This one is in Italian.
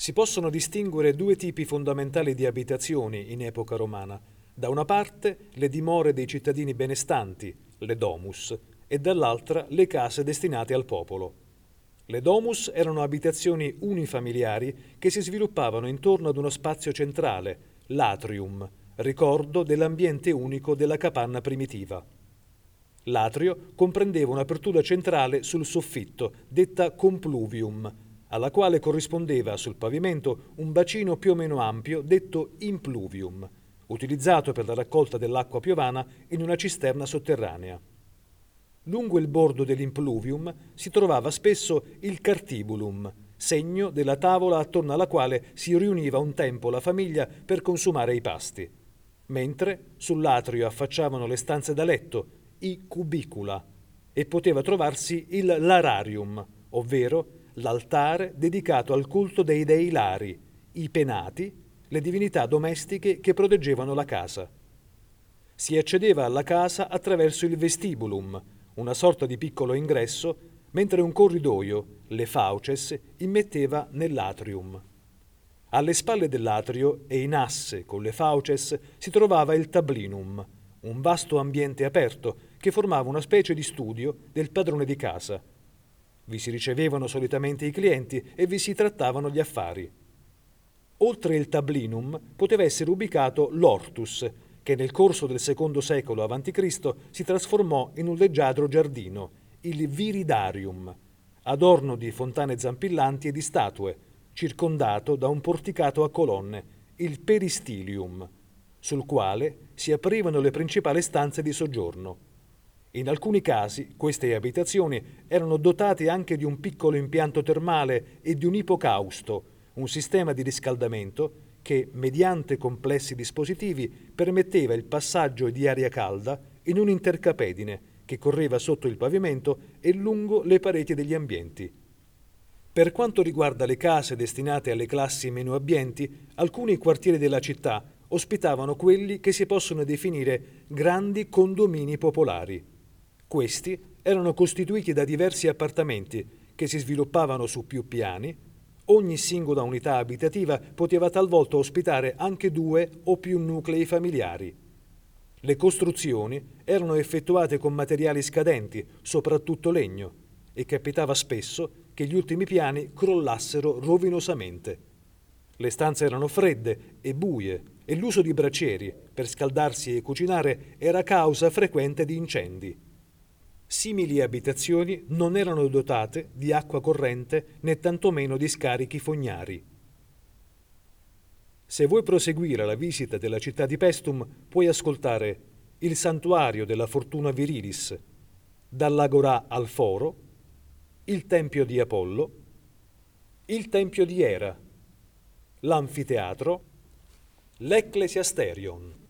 Si possono distinguere due tipi fondamentali di abitazioni in epoca romana. Da una parte le dimore dei cittadini benestanti, le domus, e dall'altra le case destinate al popolo. Le domus erano abitazioni unifamiliari che si sviluppavano intorno ad uno spazio centrale, l'atrium, ricordo dell'ambiente unico della capanna primitiva. L'atrio comprendeva un'apertura centrale sul soffitto, detta compluvium, alla quale corrispondeva sul pavimento un bacino più o meno ampio, detto impluvium, utilizzato per la raccolta dell'acqua piovana in una cisterna sotterranea. Lungo il bordo dell'impluvium si trovava spesso il cartibulum, segno della tavola attorno alla quale si riuniva un tempo la famiglia per consumare i pasti, mentre sull'atrio affacciavano le stanze da letto, i cubicula, e poteva trovarsi il lararium, ovvero l'altare dedicato al culto dei dei lari, i penati, le divinità domestiche che proteggevano la casa. Si accedeva alla casa attraverso il vestibulum, una sorta di piccolo ingresso, mentre un corridoio, le fauces, immetteva nell'atrium. Alle spalle dell'atrio e in asse con le fauces si trovava il tablinum, un vasto ambiente aperto che formava una specie di studio del padrone di casa. Vi si ricevevano solitamente i clienti e vi si trattavano gli affari. Oltre il tablinum poteva essere ubicato l'ortus, che nel corso del secondo secolo a.C. si trasformò in un leggiadro giardino, il viridarium, adorno di fontane zampillanti e di statue, circondato da un porticato a colonne, il peristilium, sul quale si aprivano le principali stanze di soggiorno. In alcuni casi queste abitazioni erano dotate anche di un piccolo impianto termale e di un ipocausto, un sistema di riscaldamento che, mediante complessi dispositivi, permetteva il passaggio di aria calda in un intercapedine che correva sotto il pavimento e lungo le pareti degli ambienti. Per quanto riguarda le case destinate alle classi meno abbienti, alcuni quartieri della città ospitavano quelli che si possono definire grandi condomini popolari. Questi erano costituiti da diversi appartamenti che si sviluppavano su più piani. Ogni singola unità abitativa poteva talvolta ospitare anche 2 o più nuclei familiari. Le costruzioni erano effettuate con materiali scadenti, soprattutto legno, e capitava spesso che gli ultimi piani crollassero rovinosamente. Le stanze erano fredde e buie e l'uso di bracieri per scaldarsi e cucinare era causa frequente di incendi. Simili abitazioni non erano dotate di acqua corrente né tantomeno di scarichi fognari. Se vuoi proseguire la visita della città di Paestum, puoi ascoltare il santuario della fortuna virilis, dall'agorà al foro, il tempio di Apollo, il tempio di Era, l'anfiteatro, l'Ecclesiasterion.